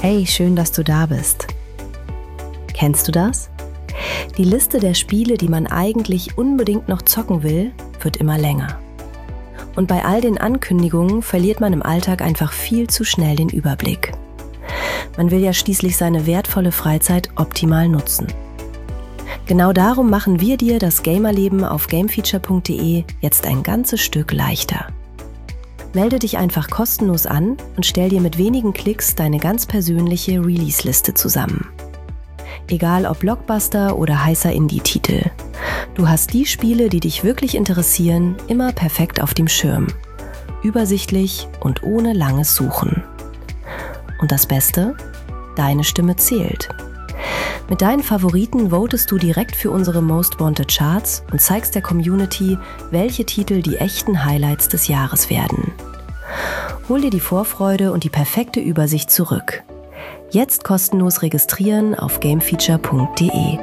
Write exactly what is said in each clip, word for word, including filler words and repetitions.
Hey, schön, dass du da bist. Kennst du das? Die Liste der Spiele, die man eigentlich unbedingt noch zocken will, wird immer länger. Und bei all den Ankündigungen verliert man im Alltag einfach viel zu schnell den Überblick. Man will ja schließlich seine wertvolle Freizeit optimal nutzen. Genau darum machen wir dir das Gamerleben auf gamefeature punkt de jetzt ein ganzes Stück leichter. Melde dich einfach kostenlos an und stell dir mit wenigen Klicks deine ganz persönliche Release-Liste zusammen. Egal ob Blockbuster oder heißer Indie-Titel. Du hast die Spiele, die dich wirklich interessieren, immer perfekt auf dem Schirm. Übersichtlich und ohne langes Suchen. Und das Beste? Deine Stimme zählt. Mit deinen Favoriten votest du direkt für unsere Most Wanted Charts und zeigst der Community, welche Titel die echten Highlights des Jahres werden. Hol dir die Vorfreude und die perfekte Übersicht zurück. Jetzt kostenlos registrieren auf gamefeature punkt de.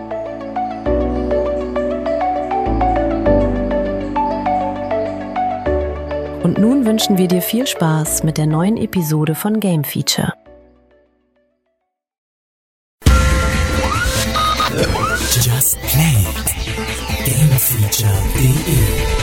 Und nun wünschen wir dir viel Spaß mit der neuen Episode von Game Feature. Just Play it. gamefeature punkt de.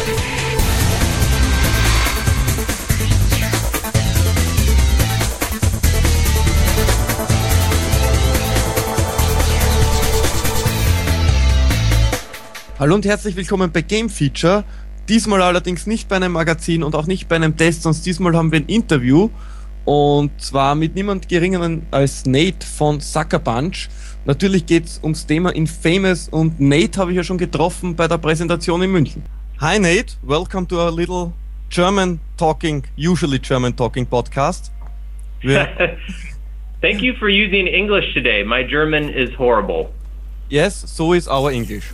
Hallo und herzlich willkommen bei Game Feature. Diesmal allerdings nicht bei einem Magazin und auch nicht bei einem Test, sondern diesmal haben wir ein Interview. Und zwar mit niemand geringeren als Nate von Sucker Punch. Natürlich geht es ums Thema Infamous und Nate habe ich ja schon getroffen bei der Präsentation in München. Hi Nate, welcome to our little German talking, usually German talking podcast. Thank you for using English today. My German is horrible. Yes, so is our English.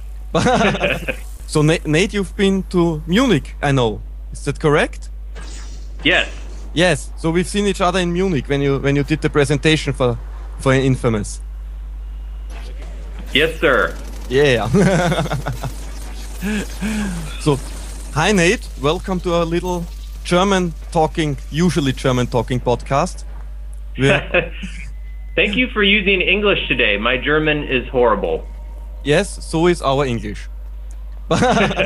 So Nate, you've been to Munich, I know. Is that correct? Yes. Yes. So we've seen each other in Munich when you when you did the presentation for for Infamous. Yes, sir. Yeah. So, hi Nate, welcome to our little German talking, usually German talking podcast. Thank you for using English today. My German is horrible. Yes, so is our English. But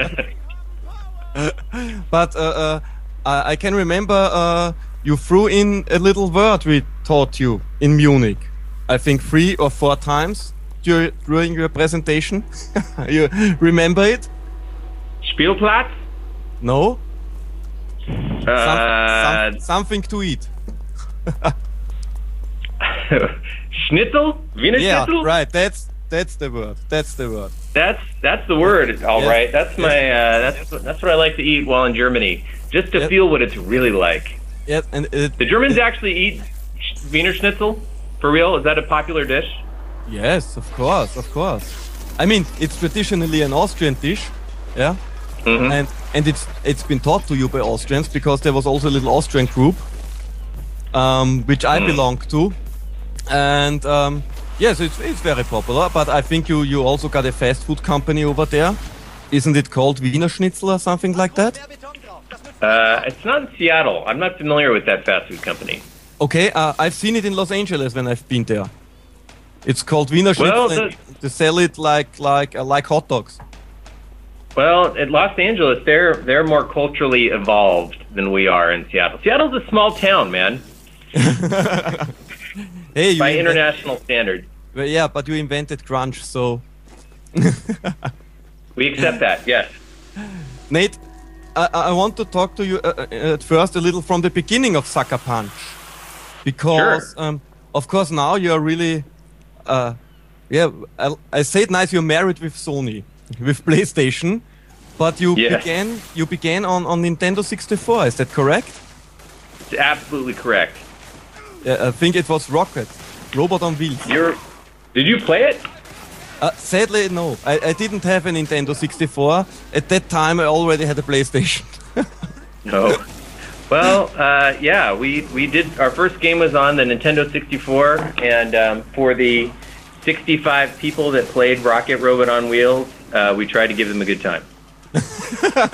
uh, uh, I can remember uh, you threw in a little word we taught you in Munich. I think three or four times dur- during your presentation. You remember it? Spielplatz? No? Uh, some, some, something to eat. Schnitzel? Wiener Yeah, Schnitzel? right. That's that's the word. That's the word. That's that's the word. All Yes. right. That's my uh, that's that's what I like to eat while in Germany, just to Yes. feel what it's really like. Yeah, and it, The Germans actually eat sh- Wiener Schnitzel? For real? Is that a popular dish? yes, of course, of course. I mean, it's traditionally an Austrian dish, yeah, Mhm. and and it's it's been taught to you by Austrians because there was also a little Austrian group, um, which I Mm. belong to, and um, yes, it's it's very popular. But I think you you also got a fast food company over there, isn't it called Wiener Schnitzel or something like that? Uh, it's not in Seattle. I'm not familiar with that fast food company. Okay, uh, I've seen it in Los Angeles when I've been there. It's called Wiener Schnitzel. Well, and they sell it like like uh, like hot dogs. Well, at Los Angeles, they're they're more culturally evolved than we are in Seattle. Seattle's a small town, man, Hey, you by invent- international standards. well, yeah, but you invented grunge, so We accept that. Yes. Nate, I, I want to talk to you uh, uh, at first a little from the beginning of Sucker Punch, because Sure. um, of course now you are really, uh, yeah, I, I say it nice. You're married with Sony, with PlayStation, but you Yes. began you began on, on Nintendo sixty-four. Is that correct? It's absolutely correct. Uh, I think it was Rocket, Robot on Wheels. You're. Did you play it? Uh, sadly, no. I, I didn't have a Nintendo sixty-four. At that time, I already had a PlayStation. No. Well, uh, yeah, we we did. Our first game was on the Nintendo sixty-four, and um, for the sixty-five people that played Rocket Robot on Wheels, uh, we tried to give them a good time.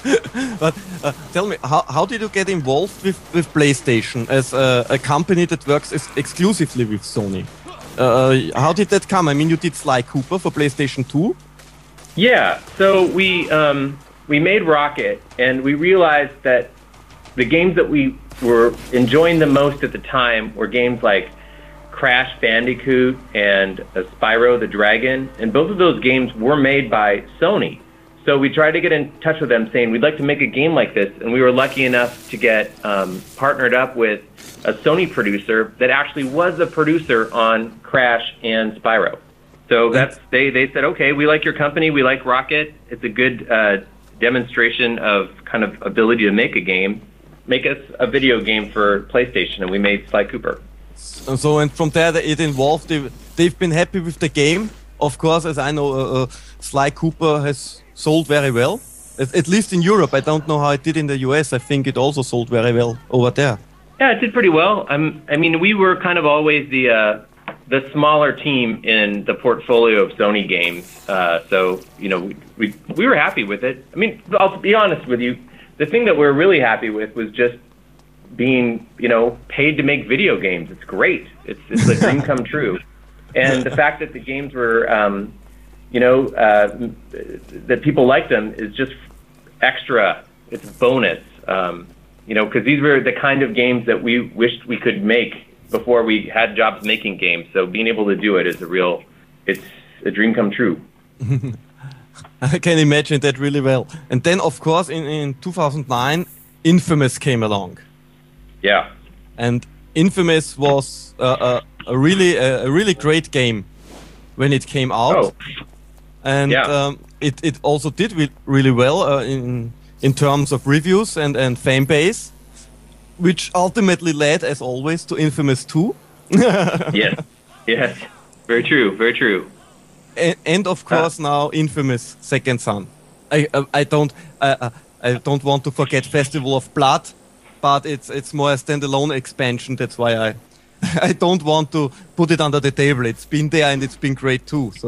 But uh, tell me, how, how did you get involved with, with PlayStation as a, a company that works ex exclusively with Sony? Uh, how did that come? I mean, you did Sly Cooper for PlayStation two? Yeah, so we um, we made Rocket, and we realized that the games that we were enjoying the most at the time were games like Crash Bandicoot and uh, Spyro the Dragon, and both of those games were made by Sony. So we tried to get in touch with them saying, we'd like to make a game like this, and we were lucky enough to get um, partnered up with a Sony producer that actually was a producer on Crash and Spyro. So that's they, they said, okay, we like your company, we like Rocket, it's a good uh, demonstration of kind of ability to make a game. Make us a video game for PlayStation, and we made Sly Cooper. And so, and from there it involved, they've, they've been happy with the game. Of course, as I know, uh, uh, Sly Cooper has sold very well, at, at least in Europe. I don't know how it did in the U S. I think it also sold very well over there. Yeah, it did pretty well. Um, I mean, we were kind of always the uh, the smaller team in the portfolio of Sony games. Uh, so, you know, we, we we were happy with it. I mean, I'll be honest with you. The thing that we're really happy with was just being, you know, paid to make video games. It's great. It's it's a dream come true. And the fact that the games were, um, you know, uh, that people liked them is just extra. It's bonus. Um, you know, because these were the kind of games that we wished we could make before we had jobs making games. So being able to do it is a real, it's a dream come true. I can imagine that really well. And then, of course, in, in two thousand nine, Infamous came along. Yeah. And Infamous was uh, a, a really a, a really great game when it came out. Oh. And yeah. um, it, it also did re really well uh, in in terms of reviews and, and fan base, which ultimately led, as always, to Infamous two. Yes. Yes. Very true. Very true. And, and of course, uh. now Infamous Second Son. I I, I don't I, I don't want to forget Festival of Blood, but it's it's more a standalone expansion. That's why I I don't want to put it under the table. It's been there and it's been great too. So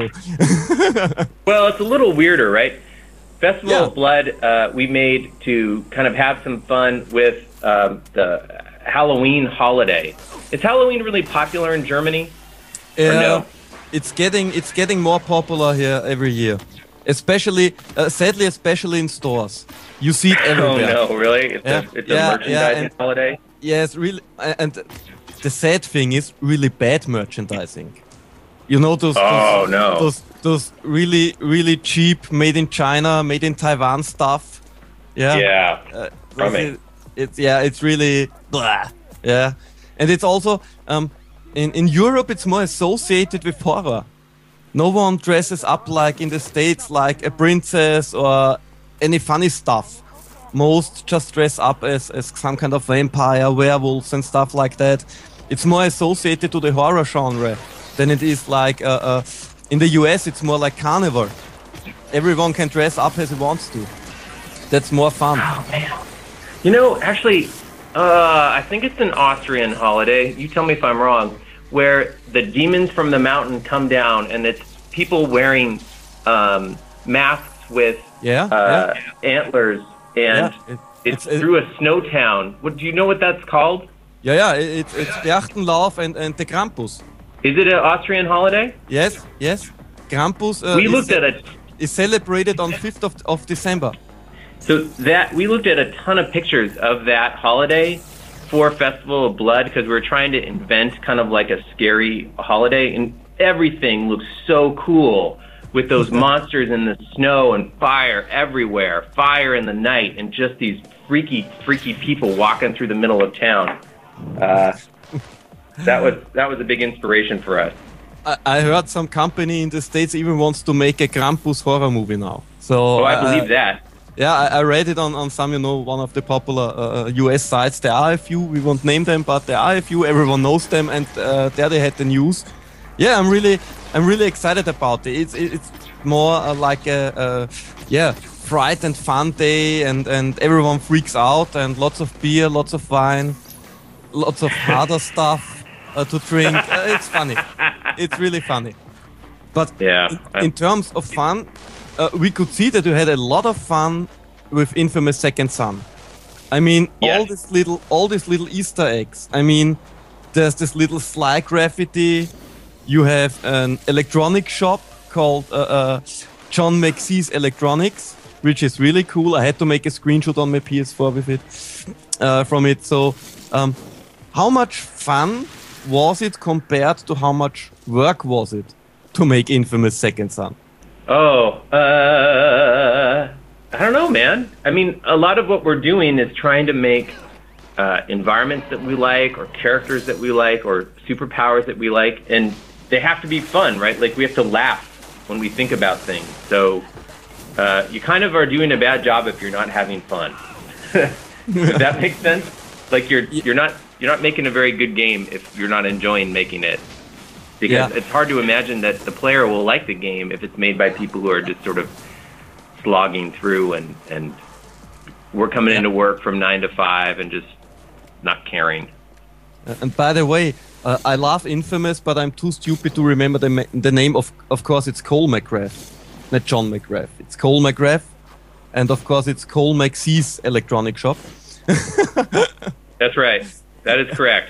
well, it's a little weirder, right? Festival yeah. of Blood uh, we made to kind of have some fun with um, the Halloween holiday. Is Halloween really popular in Germany? Yeah, or no? it's getting it's getting more popular here every year. Especially, uh, sadly, especially in stores. You see it everywhere. Oh no, really? It's yeah. a, it's a yeah, merchandising yeah, and, holiday? Yes, really. And the sad thing is really bad merchandising. You know those, oh, those, no. those those really really cheap, made in China, made in Taiwan stuff. Yeah. Yeah. Uh, From it, it's yeah, it's really blah. Yeah, and it's also um, in in Europe it's more associated with horror. No one dresses up like in the States, like a princess or any funny stuff. Most just dress up as, as some kind of vampire, werewolves and stuff like that. It's more associated to the horror genre than it is like, uh, uh, in the U S it's more like carnival. Everyone can dress up as he wants to. That's more fun. Oh, man. You know, actually, uh, I think it's an Austrian holiday. You tell me if I'm wrong. Where the demons from the mountain come down, and it's people wearing um, masks with yeah, uh, yeah. antlers, and yeah, it, it's, it's through a snow town. What do you know what that's called? Yeah, yeah, it, it's Berchtenlauf and, and the Krampus. Is it an Austrian holiday? Yes, yes. Krampus uh, we is, looked at it. is celebrated on fifth of, of December. So that we looked at a ton of pictures of that holiday for Festival of Blood because we were trying to invent kind of like a scary holiday, and everything looks so cool with those monsters in the snow and fire everywhere, fire in the night, and just these freaky, freaky people walking through the middle of town. Uh, that was that was a big inspiration for us. I, I heard some company in the States even wants to make a Krampus horror movie now. So oh, I uh, believe that. Yeah, I, I read it on, on some, you know, one of the popular uh, U S sites. There are a few, we won't name them, but there are a few, everyone knows them, and uh, there they had the news. Yeah, I'm really, I'm really excited about it. It's, it's more uh, like a, a, yeah, fright and fun day, and, and everyone freaks out, and lots of beer, lots of wine, lots of harder stuff uh, to drink. Uh, it's funny. It's really funny. But yeah, in, in terms of fun, Uh, we could see that you had a lot of fun with Infamous Second Son. I mean, Yes. all these little all these little Easter eggs. I mean, there's this little Sly graffiti. You have an electronic shop called uh, uh, John McSee's Electronics, which is really cool. I had to make a screenshot on my P S four with it, uh, from it. So, um, how much fun was it compared to how much work was it to make Infamous Second Son? Oh, uh, I don't know, man. I mean, a lot of what we're doing is trying to make uh, environments that we like, or characters that we like, or superpowers that we like, and they have to be fun, right? Like, we have to laugh when we think about things. So uh, you kind of are doing a bad job if you're not having fun. Does that make sense? Like, you're you're not you're not making a very good game if you're not enjoying making it. Because Yeah. it's hard to imagine that the player will like the game if it's made by people who are just sort of slogging through and, and we're coming Yeah. into work from nine to five and just not caring. Uh, and by the way, uh, I love Infamous, but I'm too stupid to remember the ma- the name of. Of course, it's Cole McGrath, not John McGrath. It's Cole McGrath, and of course, it's Cole McSee's Electronic Shop. That's right. That is correct.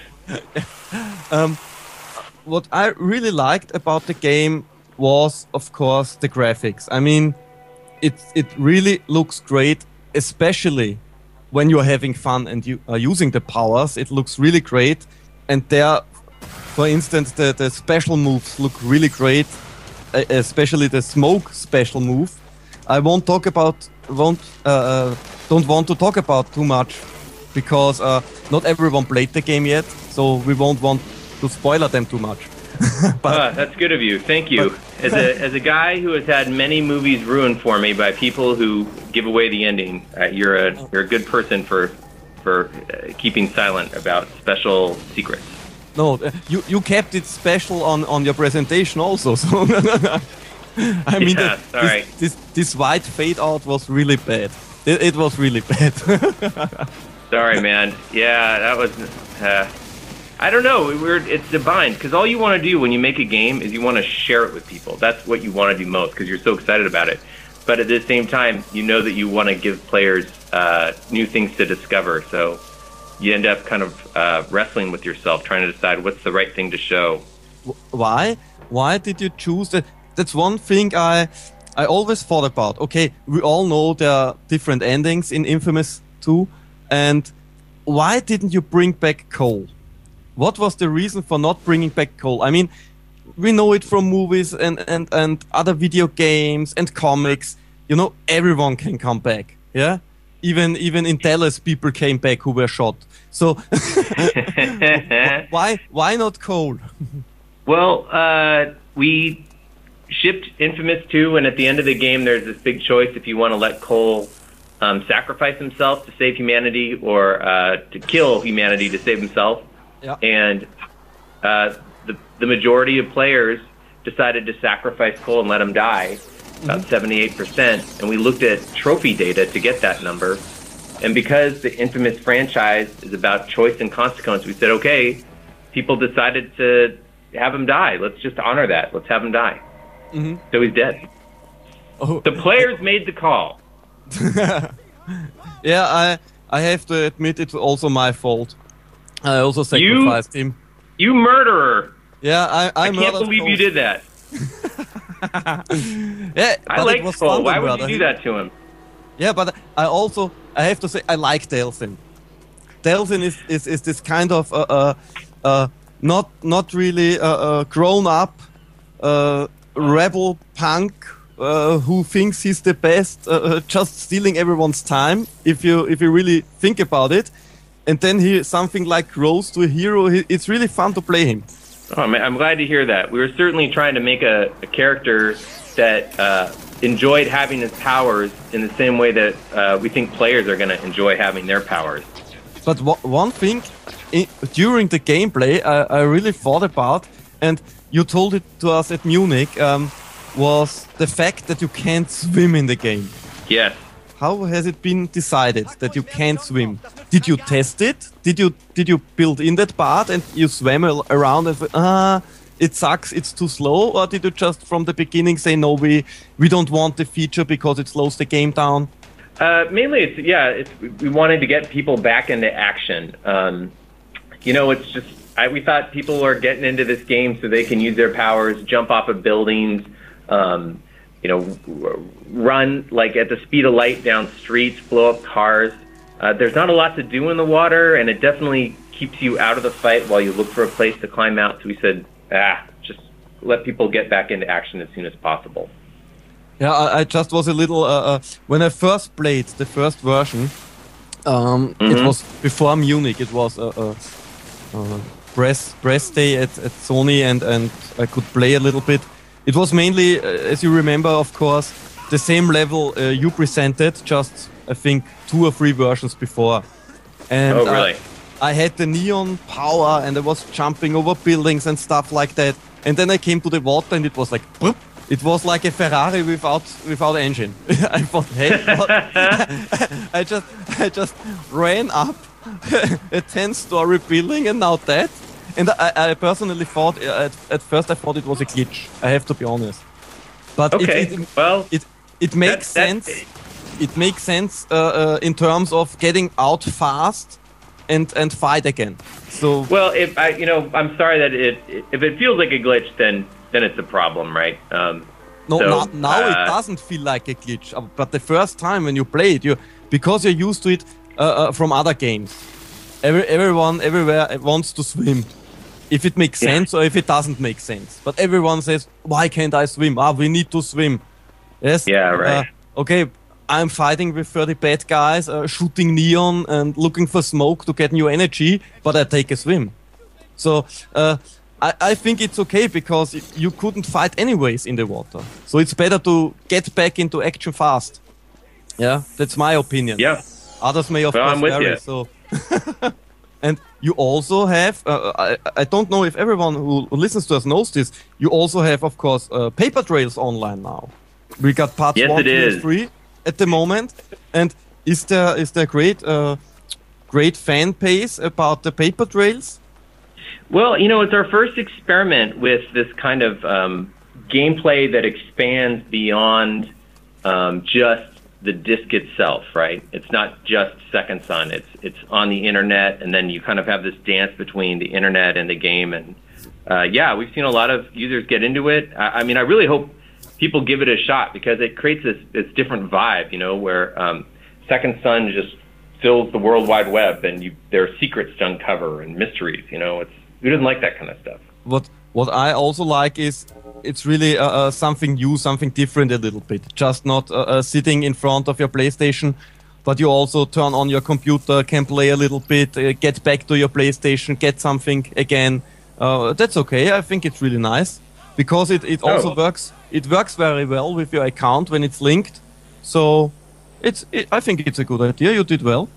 What I really liked about the game was, of course, the graphics. I mean, it it really looks great, especially when you're having fun and you are using the powers. It looks really great, and there, for instance, the the special moves look really great, uh, especially the smoke special move. I won't talk about won't uh, uh, don't want to talk about too much because uh, not everyone played the game yet, so we won't want to spoiler them too much. but Ah, that's good of you. Thank you. As a as a guy who has had many movies ruined for me by people who give away the ending, uh, you're a you're a good person for for uh, keeping silent about special secrets. no, uh, you you kept it special on, on your presentation also. So I mean, Yeah, the- all this, right. this this white fade out was really bad. It, it was really bad. Sorry, man. Yeah, that was. Uh, I don't know. We're it's a bind because all you want to do when you make a game is you want to share it with people. That's what you want to do most because you're so excited about it. But at the same time, you know that you want to give players uh, new things to discover. So you end up kind of uh, wrestling with yourself, trying to decide what's the right thing to show. Why? Why did you choose that? That's one thing I I always thought about. Okay, we all know there are different endings in Infamous two, and why didn't you bring back Cole? What was the reason for not bringing back Cole? I mean, we know it from movies and, and, and other video games and comics. You know, everyone can come back. Yeah, even even in Dallas, people came back who were shot. So why why not Cole? Well, uh, we shipped Infamous two, and at the end of the game, there's this big choice if you want to let Cole um, sacrifice himself to save humanity or uh, to kill humanity to save himself. Yeah. And uh, the, the majority of players decided to sacrifice Cole and let him die, about seventy-eight percent. And we looked at trophy data to get that number. And because the Infamous franchise is about choice and consequence, we said, okay, people decided to have him die. Let's just honor that. Let's have him die. Mhm. So he's dead. Oh, The players made the call. yeah, I I have to admit it's also my fault. I also sacrificed him. You murderer. Yeah, I I, I can't murdered believe Cole. you did that. Yeah, I but like it was Cole. fun to Why would murder you do him. that to him? Yeah, but I also I have to say I like Delsin. Delsin is, is, is this kind of uh, uh, uh, not not really uh, uh, grown up uh, rebel punk uh, who thinks he's the best, uh, uh, just stealing everyone's time. If you if you really think about it, and then he something like grows to a hero. He, it's really fun to play him. Oh, man, I'm glad to hear that. We were certainly trying to make a, a character that uh, enjoyed having his powers in the same way that uh, we think players are going to enjoy having their powers. But w- one thing I- during the gameplay I, I really thought about, and you told it to us at Munich, um, was the fact that you can't swim in the game. Yes. How has it been decided that you can't swim? Did you test it? Did you did you build in that part and you swam al- around and ah, it sucks, it's too slow? Or did you just from the beginning say no, we we don't want the feature because it slows the game down? Uh, mainly, it's yeah, it's we wanted to get people back into action. Um, you know, it's just I, we thought people are getting into this game so they can use their powers, jump off of buildings, um, you know, run like at the speed of light down streets, blow up cars. Uh, there's not a lot to do in the water, and it definitely keeps you out of the fight while you look for a place to climb out. So we said, ah, just let people get back into action as soon as possible. Yeah, I, I just was a little uh, uh, when I first played the first version. Um, Mm-hmm. It was before Munich. It was a, a, a press press day at, at Sony, and, and I could play a little bit. It was mainly, uh, as you remember, of course, the same level uh, you presented, just I think two or three versions before. And Oh, really? uh, I had the neon power, and I was jumping over buildings and stuff like that. And then I came to the water, and it was like, boop. It was like a Ferrari without without engine. I thought, hey, what? I just I just ran up a ten-story building, and now that. And I, I personally thought at, at first I thought it was a glitch. I have to be honest. But Okay, it, it, well, it it makes that- that- sense. It makes sense uh, uh, in terms of getting out fast and and fight again. So Well, if I, you know, I'm sorry that it, if it feels like a glitch, then then it's a problem, right? Um, no, so, now, now uh, it doesn't feel like a glitch. uh, But the first time when you play it, you because you're used to it uh, uh, from other games. Every, everyone everywhere wants to swim. If it makes Yeah. sense or if it doesn't make sense. But everyone says, why can't I swim? Ah, we need to swim. Yes? Yeah, right. Uh, okay, I'm fighting with thirty bad guys, uh, shooting neon and looking for smoke to get new energy, but I take a swim. So uh, I, I think it's okay because you couldn't fight anyways in the water. So it's better to get back into action fast. Yeah, that's my opinion. Yeah. Others may of Well, course I'm with vary. you. So. And you also have, uh, I, I don't know if everyone who listens to us knows this, you also have, of course, uh, Paper Trails online now. We got parts Yes, one, it two, is. and three at the moment. And is there is there great uh, great fan base about the Paper Trails? Well, you know, it's our first experiment with this kind of um, gameplay that expands beyond um, just the disc itself, right? It's not just Second Son. It's it's on the internet, and then you kind of have this dance between the internet and the game. And uh, yeah, we've seen a lot of users get into it. I, I mean, I really hope people give it a shot because it creates this, this different vibe, you know, where um, Second Son just fills the World Wide Web, and you, there are secrets to uncover and mysteries. You know, it's who doesn't like that kind of stuff? What what I also like is it's really uh, uh, something new, something different a little bit. Just not uh, uh, sitting in front of your PlayStation, but you also turn on your computer, can play a little bit, uh, get back to your PlayStation, get something again. Uh, that's okay. I think it's really nice because it, it also Oh. works. It works very well with your account when it's linked. So it's it, I think it's a good idea. You did well.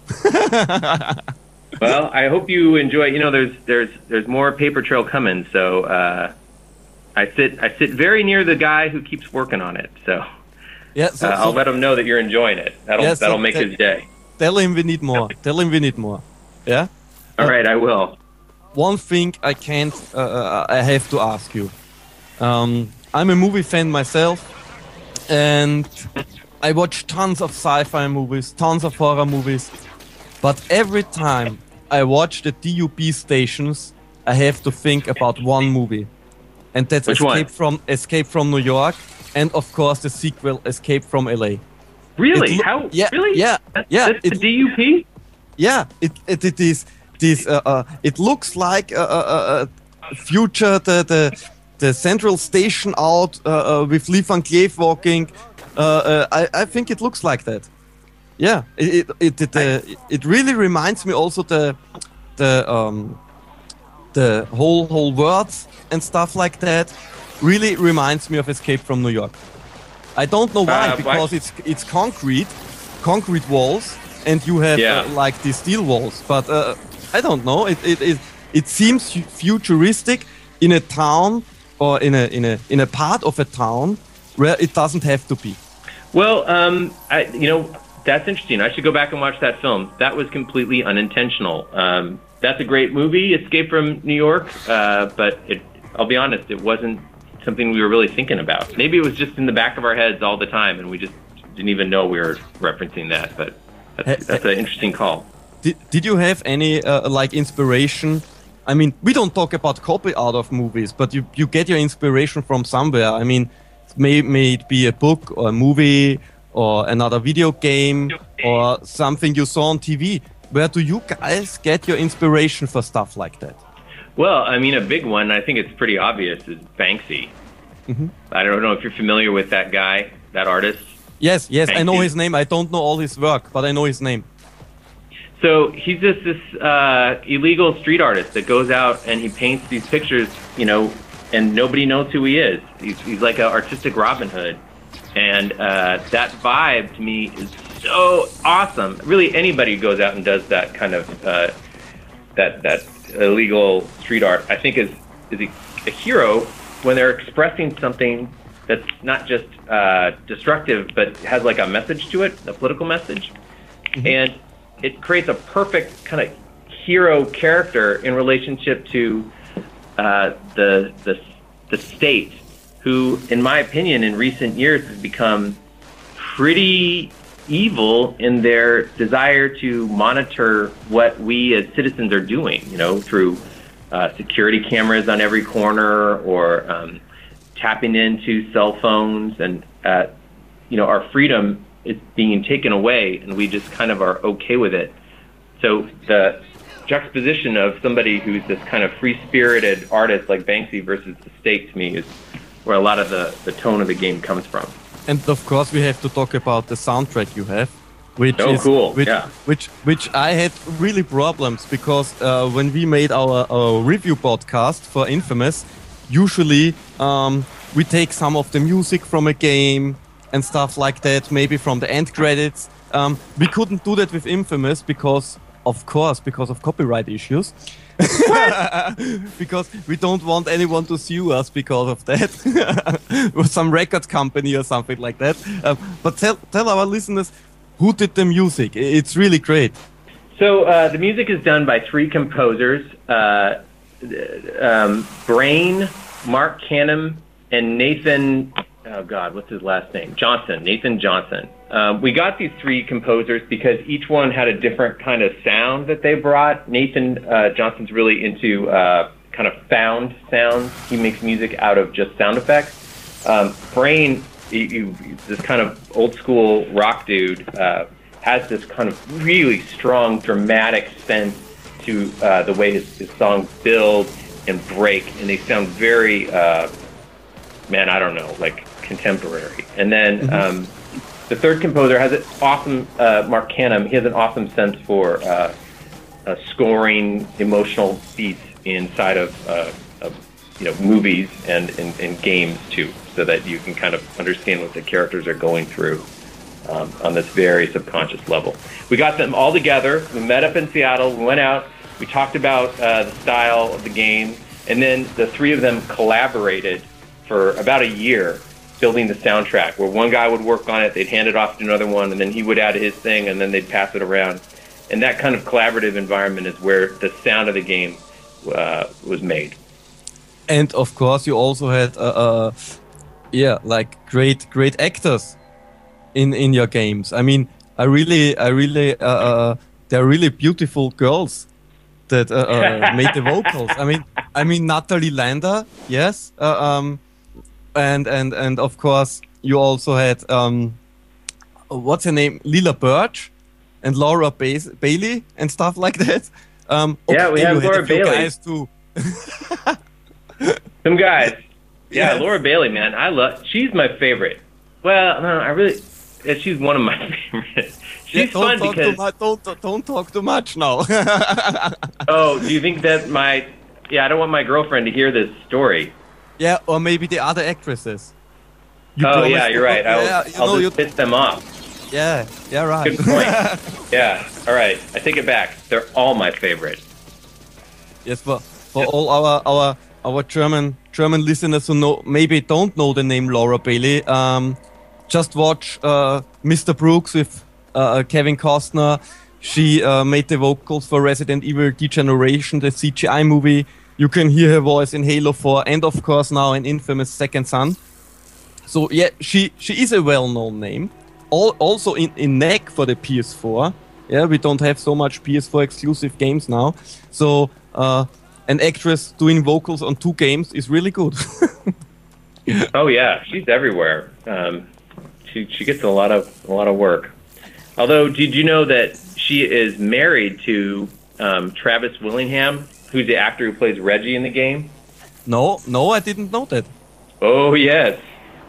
Well, I hope you enjoy. You know, there's there's there's more Paper Trail coming. So uh, I sit I sit very near the guy who keeps working on it. So, Yeah. So, uh, so I'll let him know that you're enjoying it. That'll Yeah, so that'll make that- his day. tell him we need more. Tell him we need more. Yeah. All right, I will. One thing I can't, uh, uh, I have to ask you. Um, I'm a movie fan myself, and I watch tons of sci-fi movies, tons of horror movies, but every time I watch the D U B stations, I have to think about one movie, and that's Which Escape one? from Escape from New York, and of course the sequel Escape from L A. Really? It lo- How? yeah, Really? yeah, That- yeah, That's the it- D U P. Yeah, it it, it is this. Uh, uh, it looks like a, a, a future the, the the central station out uh, uh, with Lee Van Cleef walking. Uh, uh, I I think it looks like that. Yeah, it it it it, uh, it really reminds me also the the um the whole whole words and stuff like that. Really reminds me of Escape from New York. I don't know why Uh, why? because it's it's concrete, concrete walls. And you have Yeah. uh, like these steel walls, but uh, I don't know. It, it it it seems futuristic in a town or in a in a in a part of a town where it doesn't have to be. Well, um, I, you know, that's interesting. I should go back and watch that film. That was completely unintentional. Um, that's a great movie, Escape from New York, uh, but it, I'll be honest, it wasn't something we were really thinking about. Maybe it was just in the back of our heads all the time, and we just didn't even know we were referencing that, but that's, that's an interesting call. Did, did you have any uh, like inspiration? I mean, we don't talk about copy out of movies, but you, you get your inspiration from somewhere. I mean, may, may it be a book or a movie or another video game or something you saw on T V. Where do you guys get your inspiration for stuff like that? Well, I mean, a big one, I think it's pretty obvious, is Banksy. Mm-hmm. I don't know if you're familiar with that guy, that artist. Yes, yes, Banksy. I know his name. I don't know all his work, but I know his name. So he's just this uh, illegal street artist that goes out and he paints these pictures, you know, and nobody knows who he is. He's, he's like an artistic Robin Hood. And uh, that vibe to me is so awesome. Really, anybody who goes out and does that kind of uh, that that illegal street art, I think, is is a, a hero when they're expressing something that's not just uh, destructive, but has like a message to it, a political message, mm-hmm. and it creates a perfect kind of hero character in relationship to uh, the the the state, who, in my opinion, in recent years has become pretty evil in their desire to monitor what we as citizens are doing, you know, through uh, security cameras on every corner or um, tapping into cell phones. And, uh, you know, our freedom is being taken away and we just kind of are okay with it. So the juxtaposition of somebody who's this kind of free-spirited artist like Banksy versus the state, to me, is where a lot of the, the tone of the game comes from. And of course, we have to talk about the soundtrack you have, which oh, is cool. which, yeah. which which I had really problems because uh, when we made our, our review podcast for Infamous, usually um, we take some of the music from a game and stuff like that, maybe from the end credits. Um, we couldn't do that with Infamous because, of course, because of copyright issues. Because we don't want anyone to sue us because of that, or some record company or something like that. Um, but tell tell our listeners who did the music. It's really great. So uh, the music is done by three composers: uh, um, Brain, Mark Canham, and Nathan. Oh God, what's his last name? Johnson. Nathan Johnson. Um, we got these three composers because each one had a different kind of sound that they brought. Nathan uh, Johnson's really into uh, kind of found sounds. He makes music out of just sound effects. Um, Brain, he, he, this kind of old school rock dude, uh, has this kind of really strong, dramatic sense to uh, the way his, his songs build and break, and they sound very, uh, man, I don't know, like contemporary. And then mm-hmm. um, the third composer has an awesome, uh, Mark Canham, he has an awesome sense for uh, uh, scoring emotional beats inside of, uh, of you know, movies and, and, and games too, so that you can kind of understand what the characters are going through um, on this very subconscious level. We got them all together, we met up in Seattle, we went out, we talked about uh, the style of the game, and then the three of them collaborated for about a year building the soundtrack, where one guy would work on it, they'd hand it off to another one, and then he would add his thing, and then they'd pass it around. And that kind of collaborative environment is where the sound of the game uh, was made. And of course, you also had, uh, uh, yeah, like great, great actors in in your games. I mean, I really, I really, uh, uh, they're really beautiful girls that uh, uh, made the vocals. I mean, I mean Natalie Lander, yes. Uh, um, And and and of course, you also had um, what's her name, Lila Birch, and Laura ba- Bailey, and stuff like that. Um, yeah, we have Laura Bailey. Guys too. Some guys. Yeah, yes. Laura Bailey, man, I love. She's my favorite. Well, no, I really. She's one of my favorites. She's yeah, fun because much, don't don't talk too much now. Oh, do you think that my? Yeah, I don't want my girlfriend to hear this story. Yeah, or maybe the other actresses. You oh, yeah, you're right. I'll, yeah, you I'll know, just piss them off. Yeah, yeah, right. Good point. Yeah, all right. I take it back. They're all my favorite. Yes, for for all our our our German German listeners who know maybe don't know the name Laura Bailey, um, just watch uh, Mister Brooks with uh, Kevin Costner. She uh, made the vocals for Resident Evil Degeneration, the C G I movie. You can hear her voice in Halo four, and of course now in Infamous Second Son. So yeah, she she is a well-known name. all, also in, in N E C for the P S four. Yeah, we don't have so much P S four exclusive games now. So uh, an actress doing vocals on two games is really good. Oh yeah, she's everywhere. Um, she she gets a lot of a lot of work. Although, did you know that she is married to um, Travis Willingham, who's the actor who plays Reggie in the game? No, no, I didn't know that. Oh yes,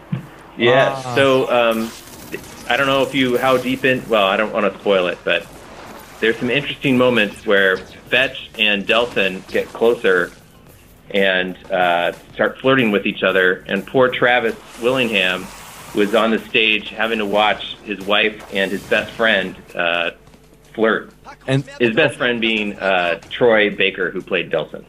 yes. Ah. So um, I don't know if you how deep in. Well, I don't want to spoil it, but there's some interesting moments where Fetch and Delson get closer and uh, start flirting with each other. And poor Travis Willingham was on the stage having to watch his wife and his best friend uh, flirt. And His best friend being uh, Troy Baker, who played Delson.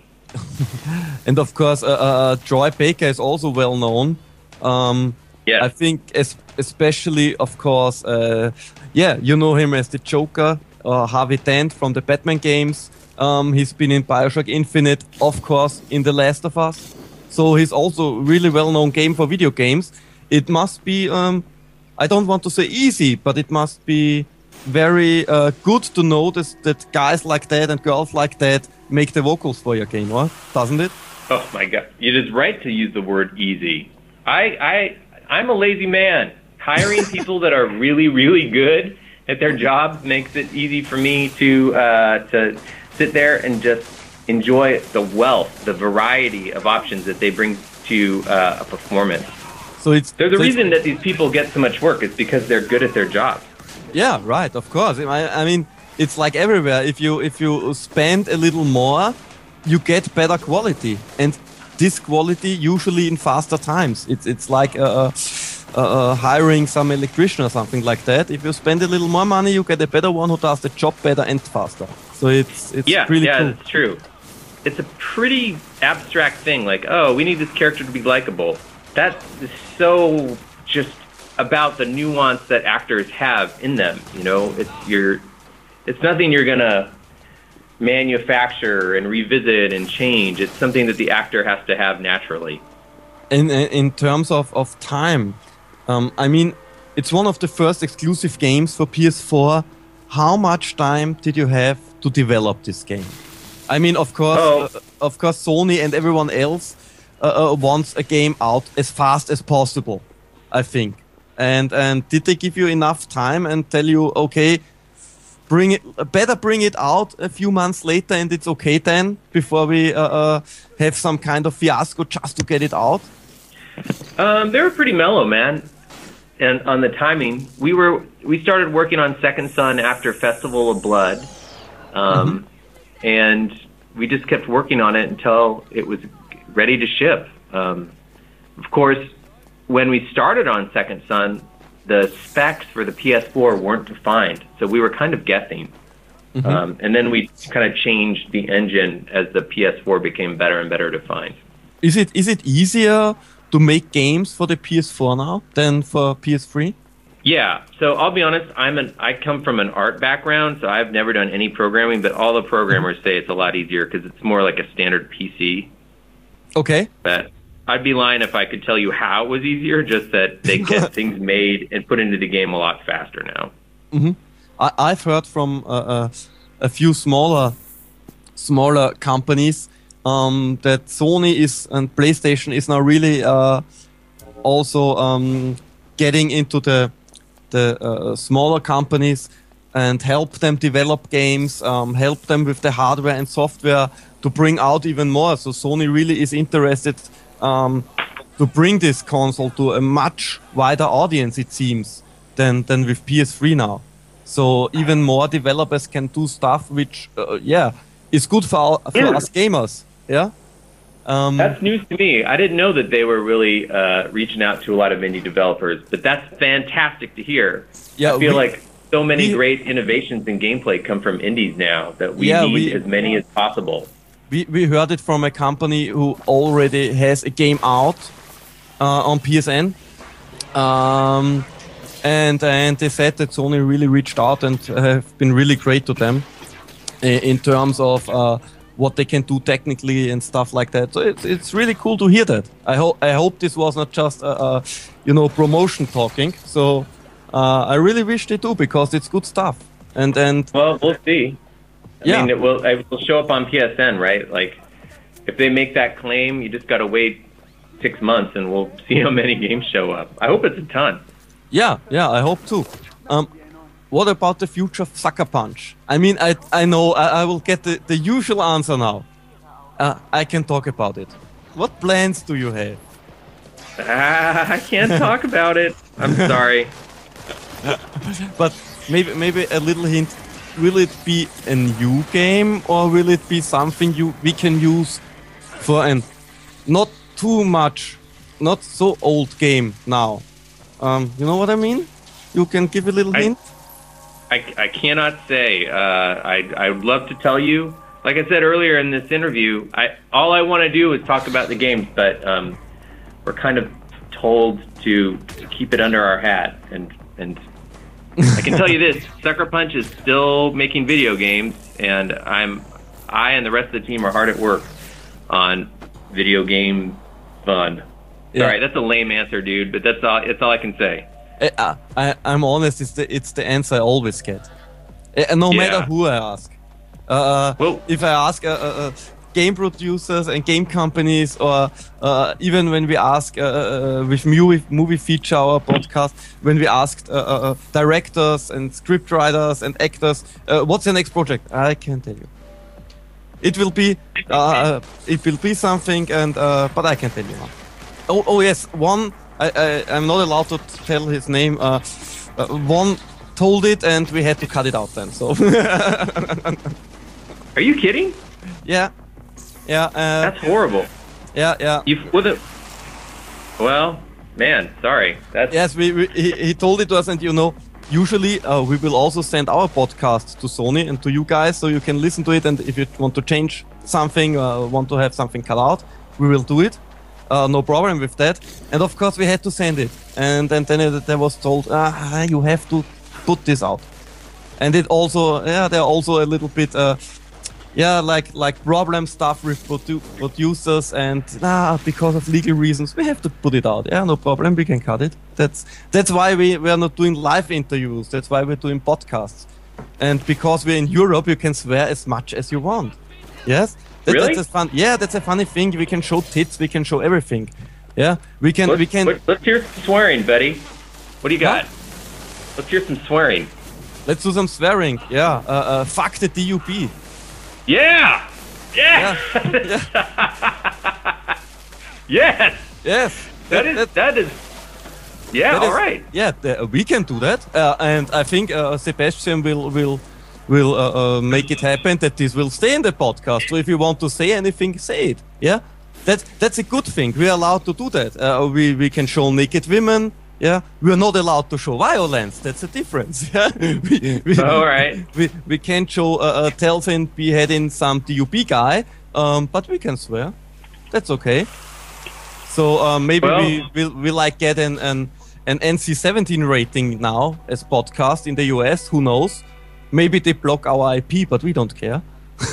and of course, uh, uh, Troy Baker is also well known. Um, Yeah. I think, es- especially, of course, uh, yeah, you know him as the Joker, uh, Harvey Dent from the Batman games. Um, he's been in Bioshock Infinite, of course, in The Last of Us. So he's also really well-known game for video games. It must be, um, I don't want to say easy, but it must be very uh, good to notice that guys like that and girls like that make the vocals for your game, right? Doesn't it? Oh my God! It is right to use the word easy. I, I, I'm a lazy man. Hiring people that are really, really good at their job makes it easy for me to uh, to sit there and just enjoy the wealth, the variety of options that they bring to uh, a performance. So it's There's a so it's- reason that these people get so much work. It's because they're good at their job. Yeah, right. Of course. I, I mean, it's like everywhere. If you if you spend a little more, you get better quality, and this quality usually in faster times. It's it's like uh, uh, uh, hiring some electrician or something like that. If you spend a little more money, you get a better one who does the job better and faster. So it's it's Yeah, really yeah, cool. that's true. It's a pretty abstract thing. Like, oh, we need this character to be likable. That is so just about the nuance that actors have in them. You know, it's your, it's nothing you're gonna manufacture and revisit and change. It's something that the actor has to have naturally. In in terms of of time, um, I mean, it's one of the first exclusive games for P S four. How much time did you have to develop this game? I mean, of course, Oh. uh, of course, Sony and everyone else uh, uh, wants a game out as fast as possible, I think. And and did they give you enough time and tell you, okay, bring it, better bring it out a few months later, and it's okay then, before we uh, uh, have some kind of fiasco just to get it out? Um, they were pretty mellow, man. And on the timing, we were we started working on Second Son after Festival of Blood, um, and we just kept working on it until it was ready to ship. Um, of course, when we started on Second Son, the specs for the P S four weren't defined, so we were kind of guessing. Mm-hmm. Um, and then we kind of changed the engine as the P S four became better and better defined. Is it is it easier to make games for the P S four now than for P S three? Yeah, so I'll be honest, I'm an I come from an art background, so I've never done any programming, but all the programmers say it's a lot easier because it's more like a standard P C. Okay. But I'd be lying if I could tell you how it was easier, just that they get things made and put into the game a lot faster now. Mm-hmm. I, I've heard from uh, uh, a few smaller smaller companies um, that Sony is and PlayStation is now really uh, also um, getting into the the uh, smaller companies and help them develop games, um, help them with the hardware and software to bring out even more. So Sony really is interested um, to bring this console to a much wider audience, it seems, than than with P S three now. So even more developers can do stuff which, uh, yeah, is good for our, for Yeah. us gamers. Yeah. Um, That's news to me. I didn't know that they were really uh, reaching out to a lot of indie developers, but that's fantastic to hear. Yeah, I feel we- like so many we- great innovations in gameplay come from indies now that we Yeah, need we- as many as possible. we, we heard it from a company who already has a game out uh, on P S N. Um, and and they said that Sony really reached out and have been really great to them in, in terms of uh, what they can do technically and stuff like that. So it's it's really cool to hear that. I hope I hope this was not just uh, uh, you know promotion talking. So Uh, I really wish they do because it's good stuff. And and well, we'll see. I yeah. mean, it will it will show up on P S N, right? Like, if they make that claim, you just got to wait six months and we'll see how many games show up. I hope it's a ton. Yeah, yeah, I hope too. Um, what about the future of Sucker Punch? I mean, I I know I, I will get the, the usual answer now. Uh, I can talk about it. What plans do you have? Ah, I can't talk about it. I'm sorry. But maybe maybe a little hint. Will it be a new game or will it be something you we can use for an not too much, not so old game now? Um, you know what I mean? You can give a little I, hint? I, I cannot say. Uh, I, I would love to tell you. Like I said earlier in this interview, I all I want to do is talk about the games, but um, we're kind of told to keep it under our hat. And, and I can tell you this, Sucker Punch is still making video games, and I'm I and the rest of the team are hard at work on video game fun. Yeah. Sorry, that's a lame answer, dude, but that's all. That's all I can say. I, I, I'm honest. It's the it's the answer I always get, uh, no Yeah. matter who I ask. Uh, Well- if I ask uh, uh, uh, game producers and game companies, or uh, even when we ask uh, uh, with movie movie feature our podcast, when we asked uh, uh, uh, directors and script writers and actors, uh, what's your next project? I can't tell you. It will be uh, it will be something, and uh, but I can't tell you now. Oh, oh yes, one. I, I I'm not allowed to tell his name. Uh, uh, one told it, and we had to cut it out then. So Are you kidding? yeah, yeah, uh, That's horrible. yeah, yeah. You with it? Well, man, sorry. That's Yes, we, we he, he told it to us, and you know, usually uh, we will also send our podcast to Sony and to you guys, so you can listen to it. And if you want to change something, uh, want to have something cut out, we will do it. Uh, no problem with that. And of course, we had to send it, and, and then it, there was told, ah, you have to put this out. And it also, yeah, they're also a little bit, uh, yeah, like like problem stuff with produ- producers, and ah, because of legal reasons, we have to put it out. Yeah, no problem, we can cut it. That's that's why we we are not doing live interviews. That's why we're doing podcasts. And because we're in Europe, you can swear as much as you want. Yes, that, Really? that's a fun. Yeah, that's a funny thing. We can show tits. We can show everything. Yeah, we can. let's, we can. let- let's hear some swearing, Betty. What do you got? Let's hear some swearing. Let's do some swearing. Yeah, uh, uh, fuck the D U P. Yeah. Yeah. Yes. Yes, That is that is. Yeah. That All is- right. Yeah, the, we can do that, uh, and I think uh, Sebastian will will will uh, uh, make it happen that this will stay in the podcast. So if you want to say anything, say it. Yeah, that's that's a good thing. We are allowed to do that. Uh, we we can show naked women. Yeah, we are not allowed to show violence. That's a difference. Yeah, we, we, All right. We we can't show uh, uh, Telsin beheading some D U P guy, um, but we can swear. That's okay. So uh, maybe Well- we will we like get an an an N C seventeen rating now as podcast in the U S. Who knows? Maybe they block our I P, but we don't care.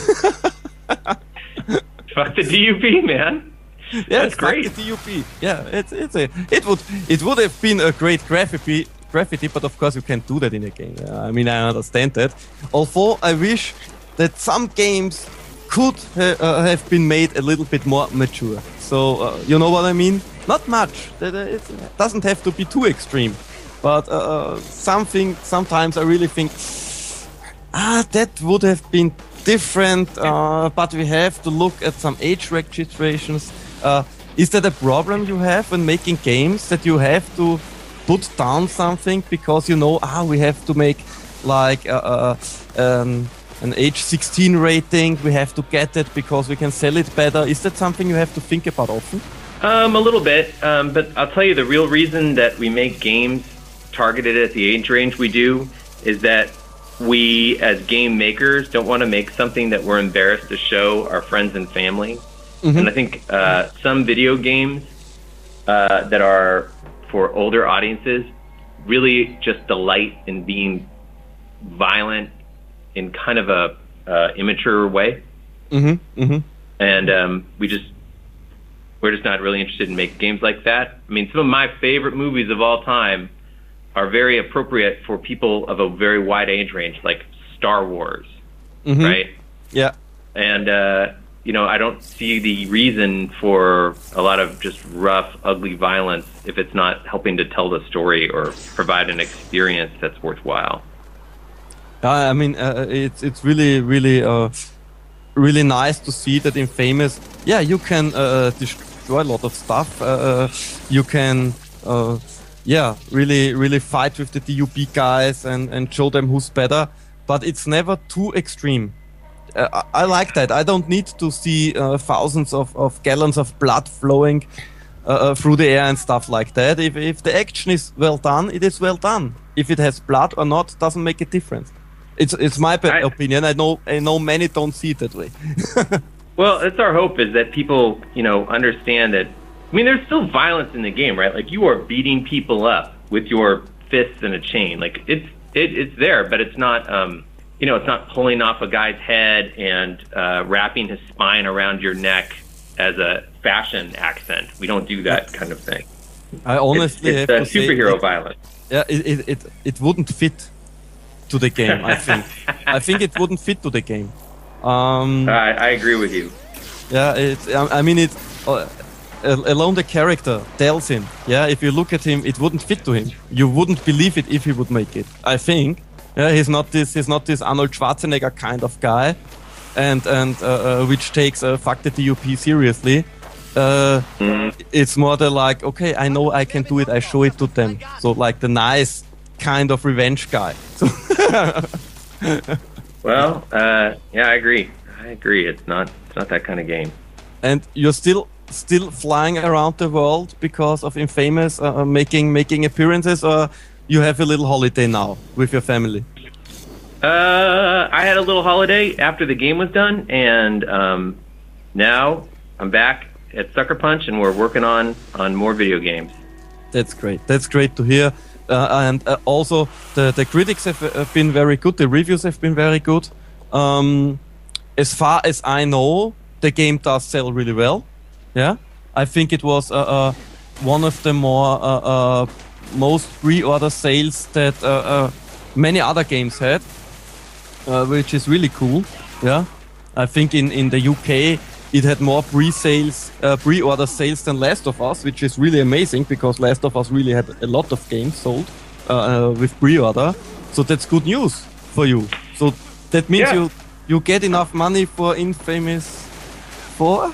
Fuck the D U P, man. Yeah, That's it's like great. the D U P. Yeah, it's it's a it would it would have been a great graffiti graffiti, but of course you can't do that in a game. Uh, I mean, I understand that. Although I wish that some games could ha- uh, have been made a little bit more mature. So uh, you know what I mean? Not much. That uh, it doesn't have to be too extreme, but uh, uh, something. Sometimes I really think, ah, that would have been different. Uh, but we have to look at some age registrations. Uh, is that a problem you have when making games, that you have to put down something because you know, ah, we have to make like uh, uh, um, an age sixteen rating, we have to get it because we can sell it better? Is that something you have to think about often? Um, a little bit, um, but I'll tell you the real reason that we make games targeted at the age range we do is that we, as game makers, don't want to make something that we're embarrassed to show our friends and family. Mm-hmm. And I think uh, some video games uh, that are for older audiences really just delight in being violent in kind of a uh, immature way. Mm-hmm. Mm-hmm. And um, we just we're just not really interested in making games like that. I mean, some of my favorite movies of all time are very appropriate for people of a very wide age range, like Star Wars, Mhm. right? Yeah. And, uh, you know, I don't see the reason for a lot of just rough, ugly violence if it's not helping to tell the story or provide an experience that's worthwhile. Uh, I mean, uh, it's it's really really uh, really nice to see that in Famous, yeah, you can uh, destroy a lot of stuff. Uh, you can, uh, yeah, really really fight with the D U B guys and and show them who's better. But it's never too extreme. Uh, I, I like that. I don't need to see uh, thousands of, of gallons of blood flowing uh, uh, through the air and stuff like that. If if the action is well done, it is well done. If it has blood or not, doesn't make a difference. It's it's my I- opinion. I know I know many don't see it that way. Well, it's our hope is that people, you know, understand that. I mean, there's still violence in the game, right? Like you are beating people up with your fists in a chain. Like it's it, it's there, but it's not. Um, you know, it's not pulling off a guy's head and uh, wrapping his spine around your neck as a fashion accent. We don't do that kind of thing. I honestly it's, it's have uh, to say superhero that- violence. Yeah, it, it it it wouldn't fit to the game. I think I think it wouldn't fit to the game. Um, I, I agree with you. Yeah, it. I I mean, it. Uh, al- alone the character Delsin. Yeah, if you look at him, it wouldn't fit to him. You wouldn't believe it if he would make it. I think. Yeah, he's not this. He's not this Arnold Schwarzenegger kind of guy, and and uh, uh, which takes uh, fuck the D U P seriously. Uh, It's more the like, okay, I know I can do it. I show it to them. So like the nice kind of revenge guy. So Well, uh, yeah, I agree. I agree. It's not. It's not that kind of game. and you're still still flying around the world because of Infamous, uh, uh, making making appearances, or you have a little holiday now with your family. Uh, I had a little holiday after the game was done, and um, now I'm back at Sucker Punch, and we're working on on more video games. That's great. That's great to hear. Uh, and uh, also, the, the critics have, have been very good. The reviews have been very good. Um, as far as I know, the game does sell really well. Yeah, I think it was uh, uh, one of the more uh, uh, most pre-order sales that uh, uh, many other games had, uh, which is really cool. Yeah, I think in, in the U K it had more pre-sales, uh, pre-order sales than Last of Us, which is really amazing because Last of Us really had a lot of games sold uh, uh, with pre-order. So that's good news for you. So that means Yeah. you you get enough money for Infamous four.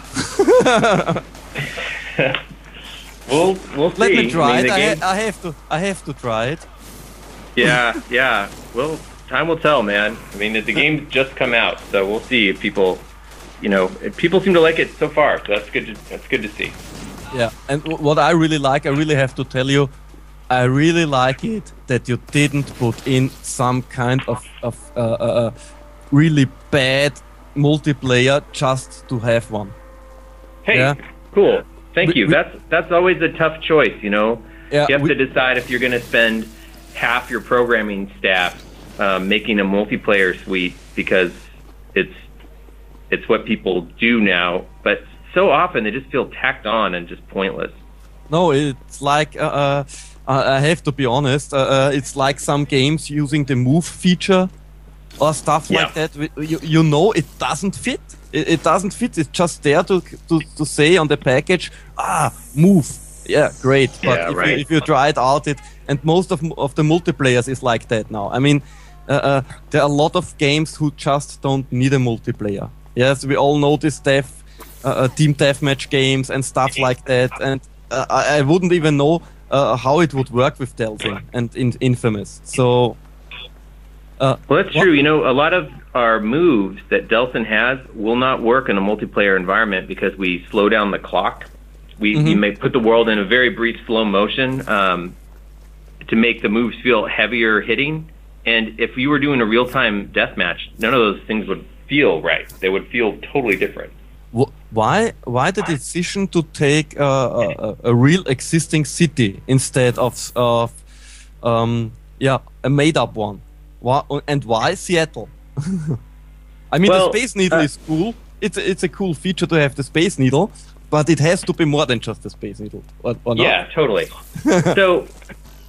We'll we'll see. Let me try I mean, it. the I, game- ha- I have to. I have to try it. Yeah, yeah. Well, time will tell, man. I mean, the game's just come out, so we'll see if people, you know, if people seem to like it so far. So that's good. To, that's good to see. Yeah, and w- what I really like, I really have to tell you, I really like it that you didn't put in some kind of, of uh, uh, uh, really bad multiplayer just to have one. Hey, Yeah. cool. Thank We- you. we- That's that's always a tough choice, you know. Yeah, you have we- to decide if you're going to spend half your programming staff um, making a multiplayer suite because it's it's what people do now, but so often they just feel tacked on and just pointless. No, it's like, uh, uh, uh, I have to be honest, uh, uh, it's like some games using the move feature or stuff Yeah. like that. wi- You, you know it doesn't fit. It, it doesn't fit. It's just there to, to, to say on the package, ah, move. Yeah, great. But Yeah, if, right. you, if you try it out, it and most of of the multiplayers is like that now. I mean, uh, uh, there are a lot of games who just don't need a multiplayer. Yes, we all know this death, uh, uh, team deathmatch games and stuff like that. And uh, I, I wouldn't even know uh, how it would work with Delta and in Infamous. So, uh, Well, that's what- true. You know, a lot of our moves that Delson has will not work in a multiplayer environment because we slow down the clock. We, we Mhm. may put the world in a very brief slow motion um, to make the moves feel heavier hitting. And if you were doing a real-time deathmatch, none of those things would feel right. They would feel totally different. Wh- Why why the decision to take uh, a, a, a real existing city instead of of um, yeah a made up one? Why, and why Seattle? I mean, Well, the Space Needle uh, is cool. It's a, it's a cool feature to have the Space Needle, but it has to be more than just the Space Needle. Or, or not? Yeah, totally. So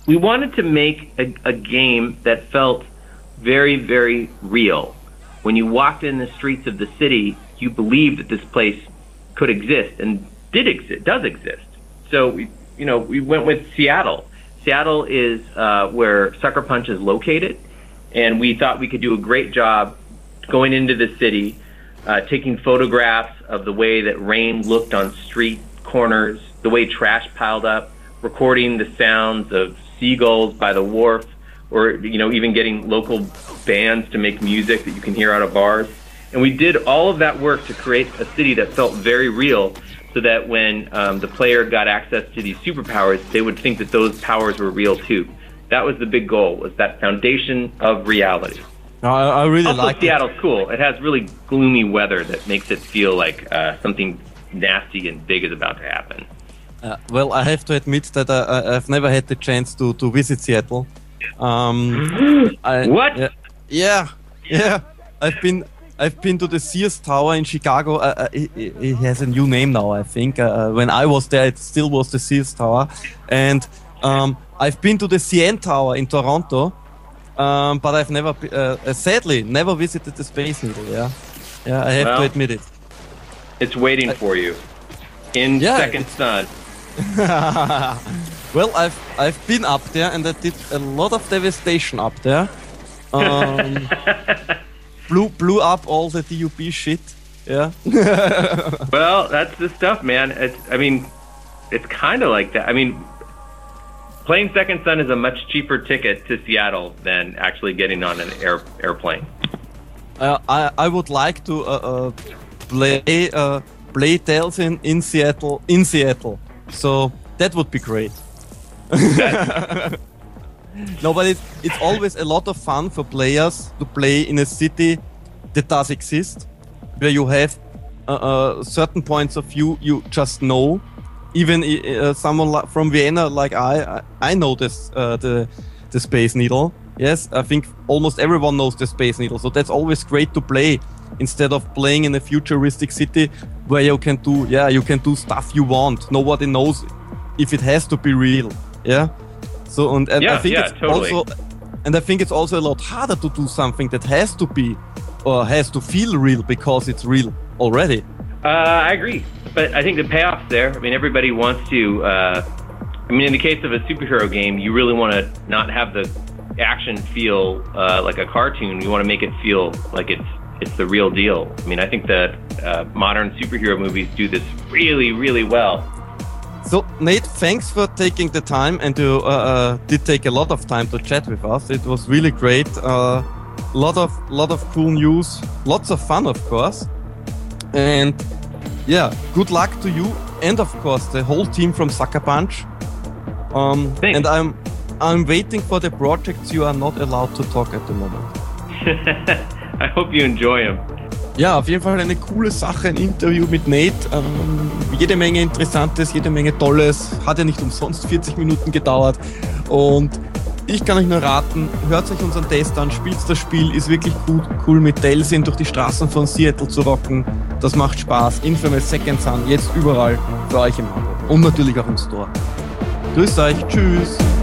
we wanted to make a, a game that felt very, very real. When you walked in the streets of the city, you believed that this place could exist and did exist, does exist. So we, you know, we went with Seattle. Seattle is uh, where Sucker Punch is located, and we thought we could do a great job going into the city, uh, taking photographs of the way that rain looked on street corners, the way trash piled up, recording the sounds of seagulls by the wharf, or, you know, even getting local bands to make music that you can hear out of bars. And we did all of that work to create a city that felt very real, so that when um, the player got access to these superpowers, they would think that those powers were real too. That was the big goal, was that foundation of reality. I, I really also, like Seattle's it. cool. It has really gloomy weather that makes it feel like uh, something nasty and big is about to happen. Uh, well, I have to admit that I, I've never had the chance to, to visit Seattle. Um, I, what? Yeah, yeah, yeah. I've been I've been to the Sears Tower in Chicago. Uh, uh, it, it has a new name now, I think. Uh, when I was there, it still was the Sears Tower. And um, I've been to the C N Tower in Toronto, um, but I've never, uh, sadly, never visited the Space Needle. Yeah, yeah, I have well, to admit it. It's waiting I, for you in yeah, Second Sun. Well, I've I've been up there, and I did a lot of devastation up there. Um, blew blew up all the D U B shit. Yeah. Well, that's the stuff, man. It's, I mean, it's kind of like that. I mean, playing Second Sun is a much cheaper ticket to Seattle than actually getting on an air, airplane. Uh, I I would like to uh, uh, play uh, play Delsin in Seattle in Seattle. So that would be great. No, but it's, it's always a lot of fun for players to play in a city that does exist, where you have uh, uh, certain points of view you just know. Even uh, someone like from Vienna, like I, I, I know this uh, the the Space Needle. Yes, I think almost everyone knows the Space Needle. So that's always great to play instead of playing in a futuristic city where you can do yeah you can do stuff you want. Nobody knows if it has to be real. Yeah. So and, and yeah, I think yeah, it's totally. also and I think it's also a lot harder to do something that has to be or has to feel real because it's real already. Uh, I agree, but I think the payoff's there. I mean, everybody wants to. Uh, I mean, in the case of a superhero game, you really want to not have the action feel uh, like a cartoon. You want to make it feel like it's it's the real deal. I mean, I think that uh, modern superhero movies do this really, really well. So, Nate, thanks for taking the time, and you uh, uh, did take a lot of time to chat with us. It was really great. A uh, lot of lot of cool news, lots of fun, of course. And yeah, good luck to you, and of course the whole team from Sucker Punch. Um, Thanks. And I'm I'm waiting for the projects you are not allowed to talk at the moment. I hope you enjoy them. Ja, auf jeden Fall eine coole Sache, ein Interview mit Nate. Ähm, jede Menge Interessantes, jede Menge Tolles. Hat ja nicht umsonst vierzig Minuten gedauert. Und ich kann euch nur raten, hört euch unseren Test an, spielt das Spiel, ist wirklich gut, cool mit Delsin durch die Straßen von Seattle zu rocken. Das macht Spaß. Infamous Second Sun, jetzt überall für euch im Handel. Und natürlich auch im Store. Grüß euch, tschüss.